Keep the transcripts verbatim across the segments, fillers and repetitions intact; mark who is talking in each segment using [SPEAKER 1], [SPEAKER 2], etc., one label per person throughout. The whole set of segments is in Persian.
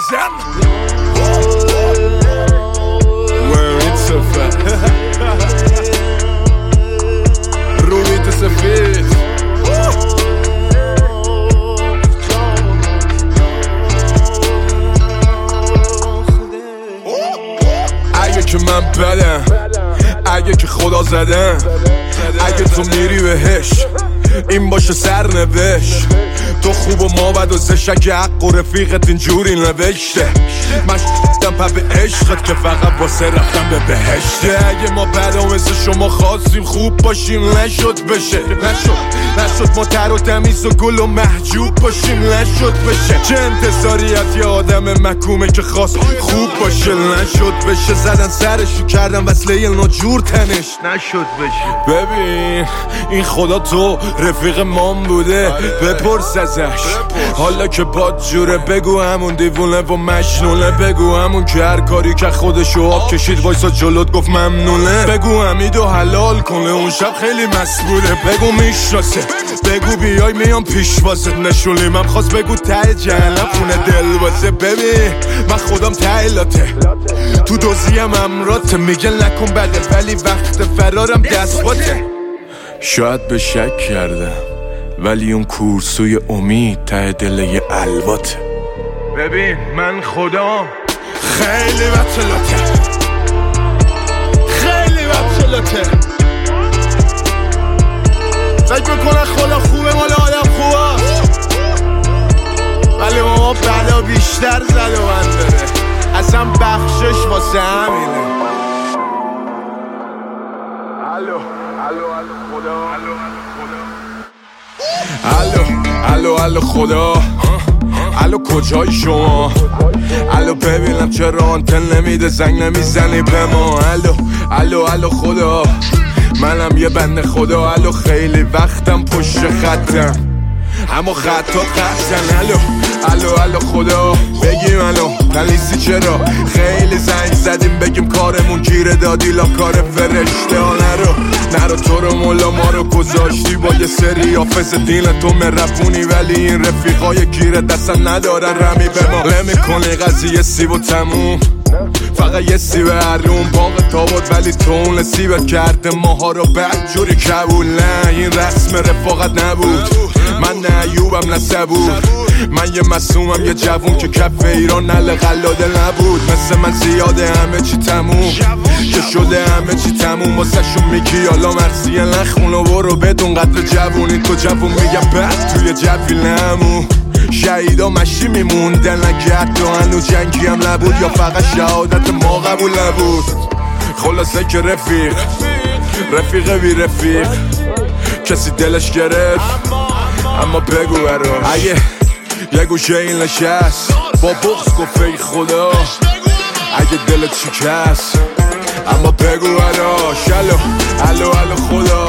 [SPEAKER 1] بزن وین سفر رویت سفید اگه که من بدم، اگه که خدا زدم، اگه تو میری بهش این باشه سرنوشت. تو خوب و ما بد و زشک حق و رفیقت اینجوری نوشته. من شدم پا به عشقت که فقط واسه رفتم به بهشته. اگه ما بدا مثل شما خواستیم خوب باشیم نشد بشه، نشد نشد ما تر و تمیز و گل و محجوب باشیم نشد بشه. چه انتظاری از یه آدم مکومه که خواست خوب باشه نشد بشه. زدن سرشو کردن وصله ناجور تنش نشد بشه. ببین این خدا تو رفیق مام بوده بپرس ازش حالا که باد جوره. بگو همون دیوونه و مجنونه، بگو همون که هر کاری که خودشو آب کشید وایسا جلوت گفت ممنونه. بگو حمیدو حلال کنه اون شب خیلی مسئوله. بگو میشناسه، بگو بیای میام پیش واسه نشونی. من خواست بگو ته جهنم خونه دل واسه. ببین من خودم ته لاته تو دوزیم امراته. میگه نکن بده ولی وقت فرارم دست باته. شاید به شک کردم ولی اون کورسوی امید ته دل یه الواته. ببین من خودم خیلی بچلاته، خیلی بچلاته. فکر میکنه خدا خوبه مال آدم خوبه ولی ما بلا بیشتر زد و من داره. اصلا بخشش واسه همینه. الو الو الو خدا الو الو الو خدا الو کجای شما؟ الو ببینم چرا آنتن نمیده زنگ نمیزنی به ما؟ الو الو الو خدا منم یه بنده خدا. الو خیلی وقتم پشت خطم اما خطا قطعن. الو الو الو خدا بگیم الو پلیسی چرا خیلی زنگ زدیم بگیم کارمون گیره دادی لا کار فرشته ها. نرو نرو تو رو مولا ما رو گذاشتی با یه سری حافظ دین تو مرفونی ولی این رفیقای گیره دستن ندارن رمی به ما. نمی کنی قضیه سیب و تموم فقط یه سیب هرون باقی تا بود ولی تو اون سیب کرده ماها رو بدجوری کبول. نه این رسم رفاقت نبود. من نه ایوبم نه صبور. من یه مسومم یه جوون که کف ایران نل قلاده نبود. مثل من زیاده همه چی تموم که شده همه چی تموم. واسه شون میگی حالا مرسیه نخونو برو بدون قدر جوونی. تو جوون میگم بعد توی جوی نمون. شهیدا مشی میموندن نگرد و هنو جنگی هم نبود یا فقط شهادت ما قبول نبود. خلاصه که رفیق رفیق بی رفیق کسی دلش گرفت اما بگو برا. اگه یه گوشه این نشست با بغض گفت ای خدا اگه دلت شکست اما بگو برا. الو الو الو خدا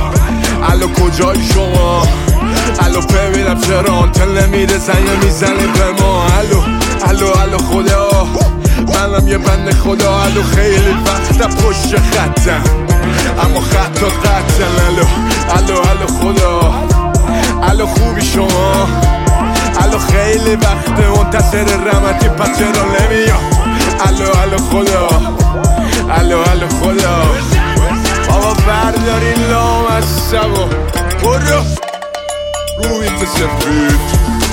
[SPEAKER 1] الو کجای شما؟ الو ببینم چرا آنتن نمیده زنگ میزنی به ما؟ الو الو الو خدا منم یه بنده خدا. الو خیلی وقتا پشت خطم اما خطا قطعن. الو الو الو خدا الو خوبی شما؟ الو خیلی وقته منتظر رحمتی پس چرا نمیام؟ الو الو خدا الو الو خدا بابا بردارین لام از سبا برو روی تو سفید